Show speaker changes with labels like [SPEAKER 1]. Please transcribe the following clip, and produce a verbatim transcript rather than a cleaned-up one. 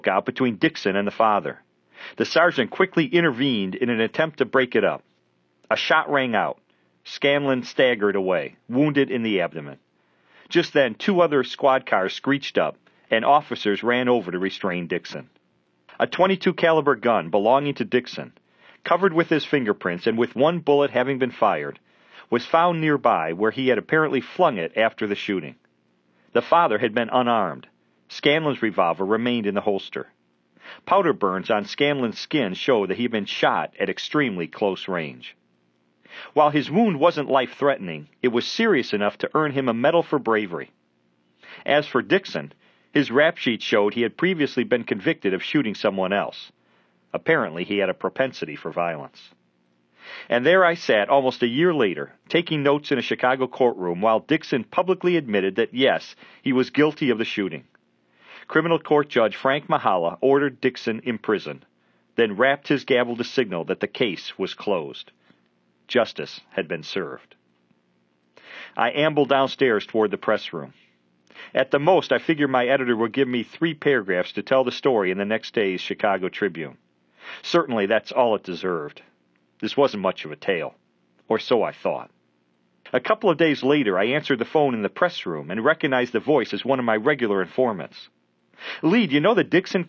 [SPEAKER 1] out between Dixon and the father. The sergeant quickly intervened in an attempt to break it up. A shot rang out. Scanlon staggered away, wounded in the abdomen. Just then, two other squad cars screeched up, and officers ran over to restrain Dixon. A twenty-two caliber gun belonging to Dixon, covered with his fingerprints and with one bullet having been fired, was found nearby where he had apparently flung it after the shooting. The father had been unarmed. Scanlon's revolver remained in the holster. Powder burns on Scanlon's skin showed that he had been shot at extremely close range. While his wound wasn't life-threatening, it was serious enough to earn him a medal for bravery. As for Dixon, his rap sheet showed he had previously been convicted of shooting someone else. Apparently, he had a propensity for violence. And there I sat almost a year later, taking notes in a Chicago courtroom while Dixon publicly admitted that, yes, he was guilty of the shooting. Criminal Court Judge Frank Mahala ordered Dixon imprisoned, then rapped his gavel to signal that the case was closed. Justice had been served. I ambled downstairs toward the press room. At the most, I figured my editor would give me three paragraphs to tell the story in the next day's Chicago Tribune. Certainly, that's all it deserved. This wasn't much of a tale, or so I thought. A couple of days later, I answered the phone in the press room and recognized the voice as one of my regular informants. "Lee, do you know the Dixon